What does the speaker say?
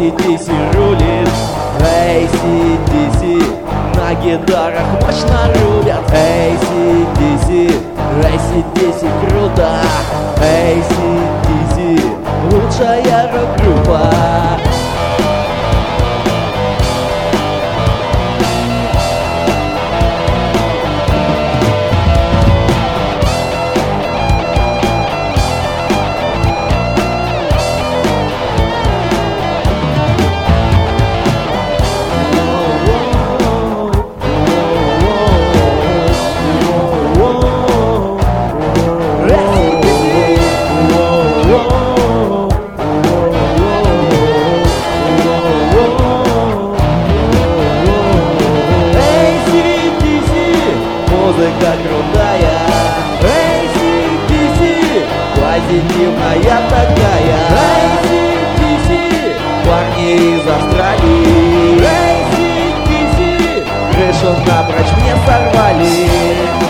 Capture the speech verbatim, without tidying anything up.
эй си ди си рулит. эй си ди си на гитарах мощно рубят. эй си ди си, эй си ди си круто. эй си ди си лучшая рок-группа. Музыка крутая, эй си ди си, позитивная такая. эй си ди си, парни из Австралии. эй си ди си, крышу напрочь мне сорвали.